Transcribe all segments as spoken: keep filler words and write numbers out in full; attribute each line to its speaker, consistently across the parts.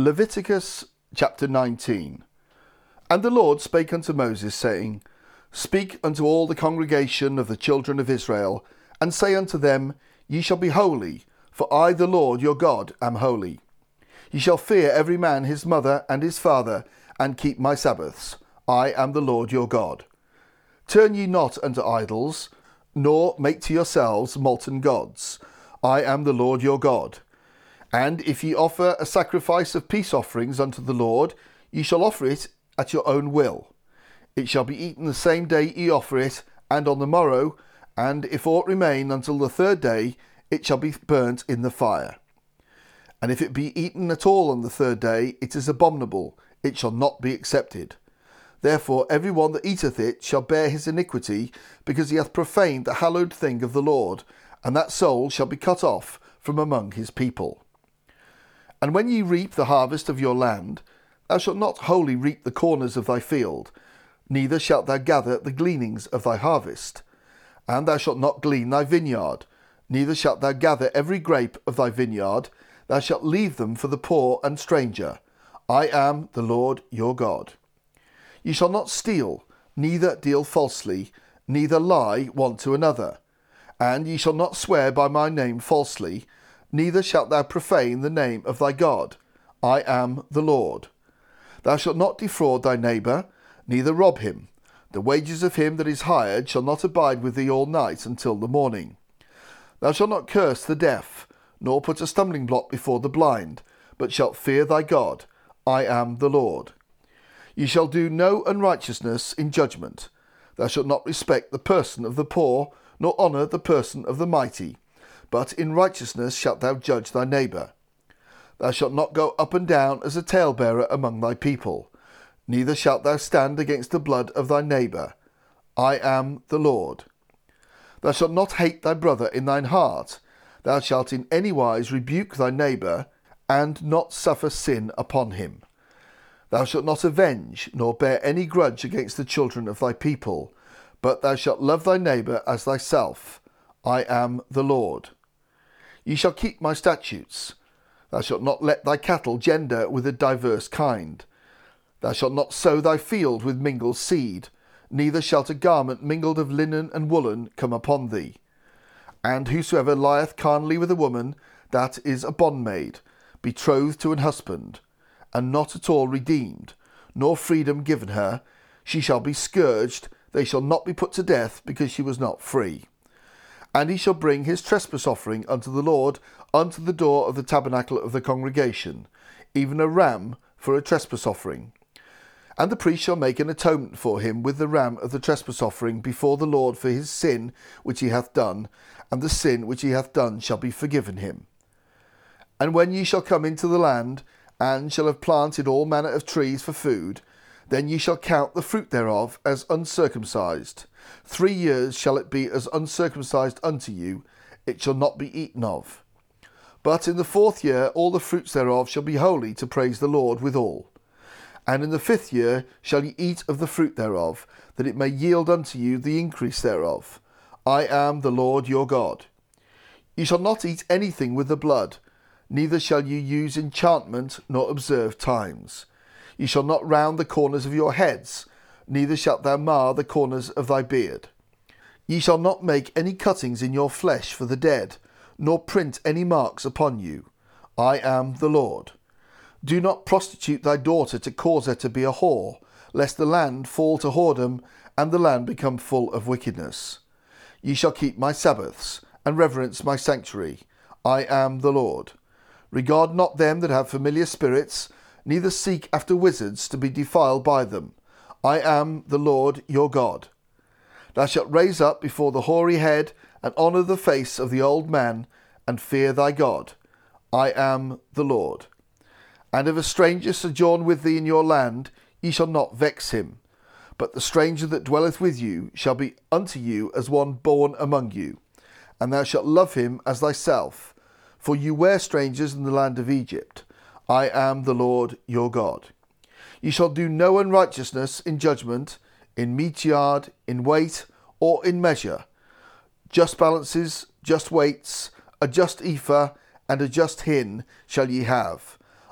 Speaker 1: Leviticus chapter nineteen. And the Lord spake unto Moses, saying, Speak unto all the congregation of the children of Israel, and say unto them, Ye shall be holy, for I the Lord your God am holy. Ye shall fear every man his mother and his father, and keep my Sabbaths. I am the Lord your God. Turn ye not unto idols, nor make to yourselves molten gods. I am the Lord your God. And if ye offer a sacrifice of peace offerings unto the Lord, ye shall offer it at your own will. It shall be eaten the same day ye offer it, and on the morrow, and if aught remain until the third day, it shall be burnt in the fire. And if it be eaten at all on the third day, it is abominable, it shall not be accepted. Therefore every one that eateth it shall bear his iniquity, because he hath profaned the hallowed thing of the Lord, and that soul shall be cut off from among his people. And when ye reap the harvest of your land, thou shalt not wholly reap the corners of thy field, neither shalt thou gather the gleanings of thy harvest. And thou shalt not glean thy vineyard, neither shalt thou gather every grape of thy vineyard, thou shalt leave them for the poor and stranger. I am the Lord your God. Ye shall not steal, neither deal falsely, neither lie one to another. And ye shall not swear by my name falsely, neither shalt thou profane the name of thy God. I am the Lord. Thou shalt not defraud thy neighbour, neither rob him. The wages of him that is hired shall not abide with thee all night until the morning. Thou shalt not curse the deaf, nor put a stumbling block before the blind, but shalt fear thy God. I am the Lord. Ye shall do no unrighteousness in judgment. Thou shalt not respect the person of the poor, nor honour the person of the mighty, but in righteousness shalt thou judge thy neighbour. Thou shalt not go up and down as a talebearer among thy people, neither shalt thou stand against the blood of thy neighbour. I am the Lord. Thou shalt not hate thy brother in thine heart. Thou shalt in any wise rebuke thy neighbour, and not suffer sin upon him. Thou shalt not avenge, nor bear any grudge against the children of thy people, but thou shalt love thy neighbour as thyself. I am the Lord. Ye shall keep my statutes. Thou shalt not let thy cattle gender with a diverse kind. Thou shalt not sow thy field with mingled seed, neither shalt a garment mingled of linen and woolen come upon thee. And whosoever lieth carnally with a woman, that is a bondmaid, betrothed to an husband, and not at all redeemed, nor freedom given her, she shall be scourged, they shall not be put to death, because she was not free. And he shall bring his trespass offering unto the Lord unto the door of the tabernacle of the congregation, even a ram for a trespass offering. And the priest shall make an atonement for him with the ram of the trespass offering before the Lord for his sin which he hath done, and the sin which he hath done shall be forgiven him. And when ye shall come into the land, and shall have planted all manner of trees for food, then ye shall count the fruit thereof as uncircumcised. Three years shall it be as uncircumcised unto you, it shall not be eaten of. But in the fourth year all the fruits thereof shall be holy to praise the Lord withal. And in the fifth year shall ye eat of the fruit thereof, that it may yield unto you the increase thereof. I am the Lord your God. Ye shall not eat anything with the blood, neither shall you use enchantment, nor observe times. Ye shall not round the corners of your heads, neither shalt thou mar the corners of thy beard. Ye shall not make any cuttings in your flesh for the dead, nor print any marks upon you. I am the Lord. Do not prostitute thy daughter to cause her to be a whore, lest the land fall to whoredom, and the land become full of wickedness. Ye shall keep my Sabbaths, and reverence my sanctuary. I am the Lord. Regard not them that have familiar spirits, neither seek after wizards to be defiled by them. I am the Lord your God. Thou shalt raise up before the hoary head, and honour the face of the old man, and fear thy God. I am the Lord. And if a stranger sojourn with thee in your land, ye shall not vex him. But the stranger that dwelleth with you shall be unto you as one born among you, and thou shalt love him as thyself. For you were strangers in the land of Egypt. I am the Lord your God. Ye shall do no unrighteousness in judgment, in meat yard, in weight, or in measure. Just balances, just weights, a just ephah, and a just hin shall ye have.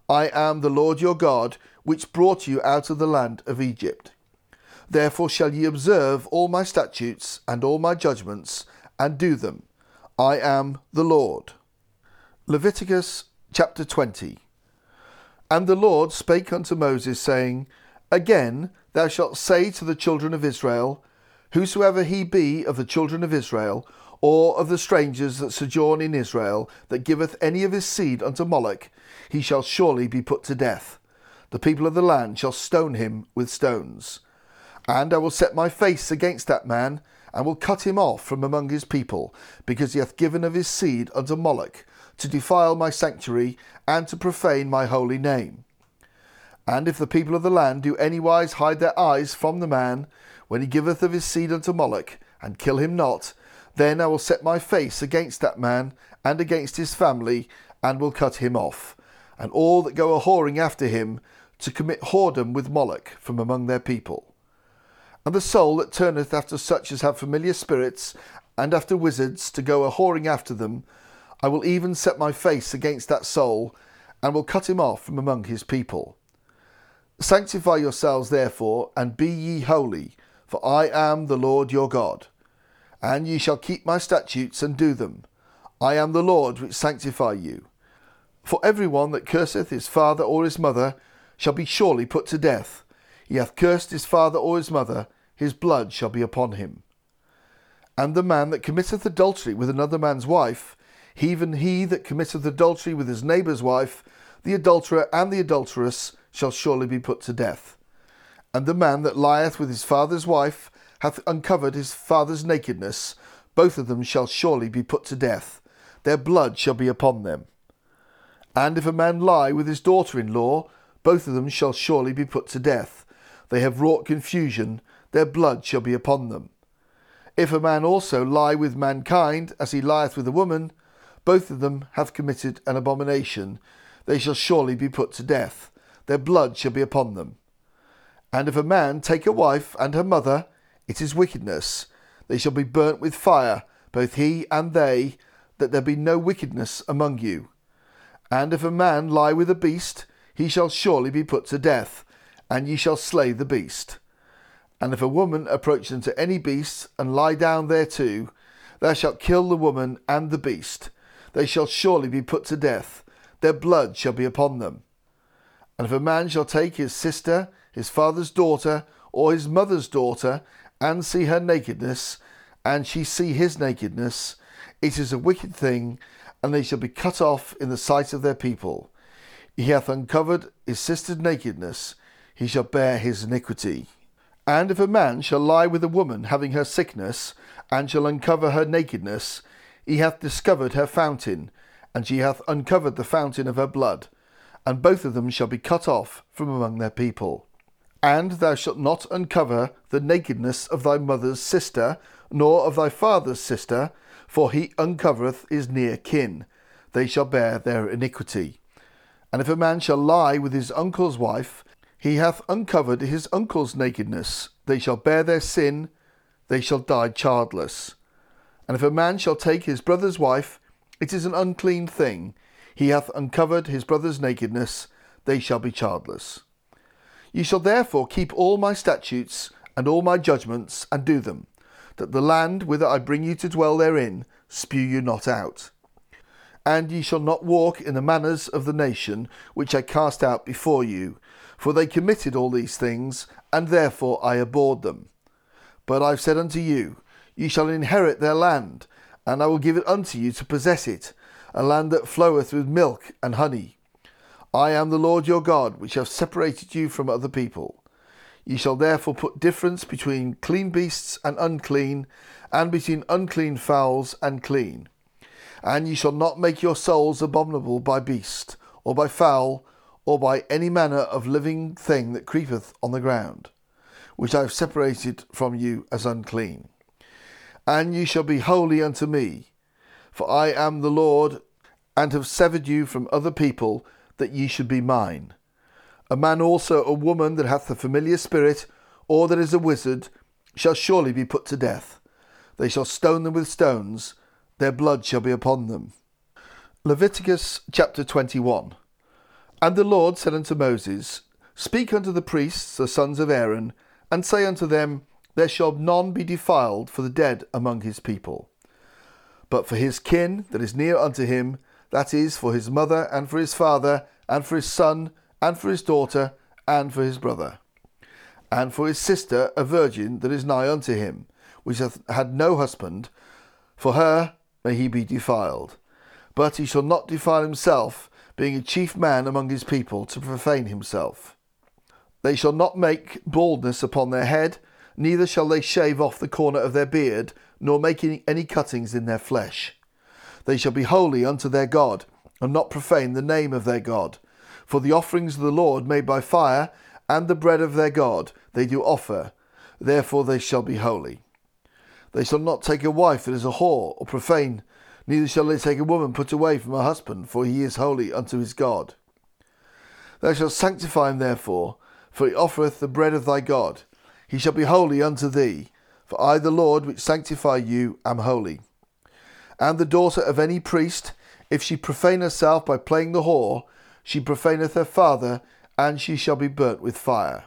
Speaker 1: I am the Lord your God, which brought you out of the land of Egypt. Therefore shall ye observe all my statutes and all my judgments, and do them. I am the Lord. Leviticus chapter twenty. And the Lord spake unto Moses, saying, Again thou shalt say to the children of Israel, Whosoever he be of the children of Israel, or of the strangers that sojourn in Israel, that giveth any of his seed unto Moloch, he shall surely be put to death. The people of the land shall stone him with stones. And I will set my face against that man, and will cut him off from among his people, because he hath given of his seed unto Moloch, to defile my sanctuary, and to profane my holy name. And if the people of the land do anywise hide their eyes from the man, when he giveth of his seed unto Moloch, and kill him not, then I will set my face against that man, and against his family, and will cut him off, and all that go a-whoring after him, to commit whoredom with Moloch from among their people. And the soul that turneth after such as have familiar spirits, and after wizards, to go a-whoring after them, I will even set my face against that soul, and will cut him off from among his people. Sanctify yourselves therefore, and be ye holy, for I am the Lord your God. And ye shall keep my statutes and do them. I am the Lord which sanctify you. For every one that curseth his father or his mother shall be surely put to death. He hath cursed his father or his mother, his blood shall be upon him. And the man that committeth adultery with another man's wife, even he that committeth adultery with his neighbour's wife, the adulterer and the adulteress shall surely be put to death. And the man that lieth with his father's wife hath uncovered his father's nakedness, both of them shall surely be put to death. Their blood shall be upon them. And if a man lie with his daughter-in-law, both of them shall surely be put to death. They have wrought confusion, their blood shall be upon them. If a man also lie with mankind, as he lieth with a woman, both of them have committed an abomination, they shall surely be put to death. Their blood shall be upon them. And if a man take a wife and her mother, it is wickedness. They shall be burnt with fire, both he and they, that there be no wickedness among you. And if a man lie with a beast, he shall surely be put to death, and ye shall slay the beast. And if a woman approach unto any beast, and lie down thereto, thou shalt kill the woman and the beast. They shall surely be put to death. Their blood shall be upon them. And if a man shall take his sister, his father's daughter, or his mother's daughter, and see her nakedness, and she see his nakedness, it is a wicked thing, and they shall be cut off in the sight of their people. He hath uncovered his sister's nakedness, he shall bear his iniquity. And if a man shall lie with a woman having her sickness, and shall uncover her nakedness, he hath discovered her fountain, and she hath uncovered the fountain of her blood, and both of them shall be cut off from among their people. And thou shalt not uncover the nakedness of thy mother's sister, nor of thy father's sister, for he uncovereth his near kin. They shall bear their iniquity. And if a man shall lie with his uncle's wife, he hath uncovered his uncle's nakedness. They shall bear their sin, they shall die childless. And if a man shall take his brother's wife, it is an unclean thing. He hath uncovered his brother's nakedness, they shall be childless. Ye shall therefore keep all my statutes and all my judgments, and do them, that the land whither I bring you to dwell therein spew you not out. And ye shall not walk in the manners of the nation which I cast out before you, for they committed all these things, and therefore I abhorred them. But I have said unto you, Ye shall inherit their land, and I will give it unto you to possess it, a land that floweth with milk and honey. I am the Lord your God, which have separated you from other people. Ye shall therefore put difference between clean beasts and unclean, and between unclean fowls and clean. And ye shall not make your souls abominable by beast, or by fowl, or by any manner of living thing that creepeth on the ground, which I have separated from you as unclean. And ye shall be holy unto me, for I am the Lord, and have severed you from other people, that ye should be mine. A man also, a woman that hath a familiar spirit, or that is a wizard, shall surely be put to death. They shall stone them with stones, their blood shall be upon them. Leviticus chapter twenty-one. And the Lord said unto Moses, Speak unto the priests, the sons of Aaron, and say unto them, There shall none be defiled for the dead among his people. But for his kin that is near unto him, that is, for his mother, and for his father, and for his son, and for his daughter, and for his brother, and for his sister, a virgin that is nigh unto him, which hath had no husband, for her may he be defiled. But he shall not defile himself, being a chief man among his people, to profane himself. They shall not make baldness upon their head, neither shall they shave off the corner of their beard, nor make any cuttings in their flesh. They shall be holy unto their God, and not profane the name of their God. For the offerings of the Lord made by fire, and the bread of their God, they do offer, therefore they shall be holy. They shall not take a wife that is a whore, or profane, neither shall they take a woman put away from her husband, for he is holy unto his God. Thou shalt sanctify him therefore, for he offereth the bread of thy God. He shall be holy unto thee, for I the Lord which sanctify you am holy. And the daughter of any priest, if she profane herself by playing the whore, she profaneth her father, and she shall be burnt with fire.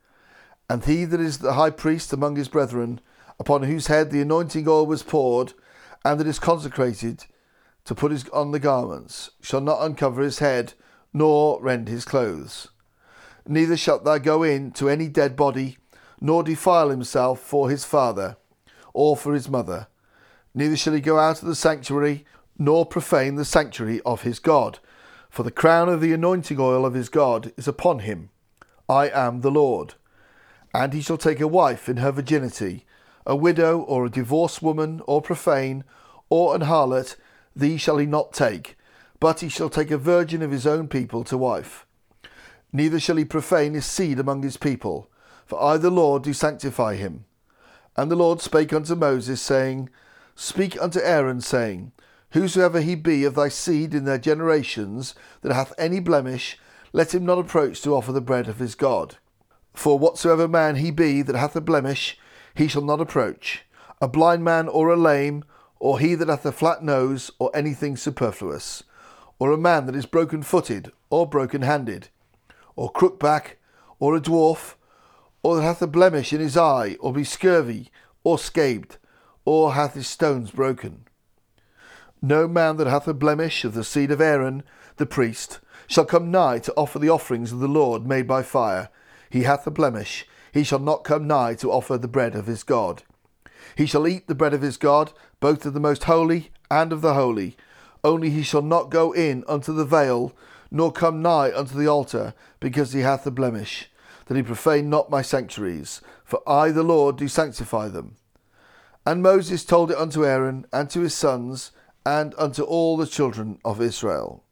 Speaker 1: And he that is the high priest among his brethren, upon whose head the anointing oil was poured, and that is consecrated to put his on the garments, shall not uncover his head, nor rend his clothes. Neither shalt thou go in to any dead body, nor defile himself for his father, or for his mother. Neither shall he go out of the sanctuary, nor profane the sanctuary of his God, for the crown of the anointing oil of his God is upon him. I am the Lord. And he shall take a wife in her virginity, a widow, or a divorced woman, or profane, or an harlot, these shall he not take, but he shall take a virgin of his own people to wife. Neither shall he profane his seed among his people, for I the Lord do sanctify him. And the Lord spake unto Moses, saying, Speak unto Aaron, saying, Whosoever he be of thy seed in their generations that hath any blemish, let him not approach to offer the bread of his God. For whatsoever man he be that hath a blemish, he shall not approach, a blind man, or a lame, or he that hath a flat nose, or anything superfluous, or a man that is broken-footed, or broken-handed, or crook-back, or a dwarf, or that hath a blemish in his eye, or be scurvy, or scabed, or hath his stones broken. No man that hath a blemish of the seed of Aaron, the priest, shall come nigh to offer the offerings of the Lord made by fire. He hath a blemish, he shall not come nigh to offer the bread of his God. He shall eat the bread of his God, both of the most holy and of the holy. Only he shall not go in unto the veil, nor come nigh unto the altar, because he hath a blemish, that he profane not my sanctuaries, for I the Lord do sanctify them. And Moses told it unto Aaron, and to his sons, and unto all the children of Israel.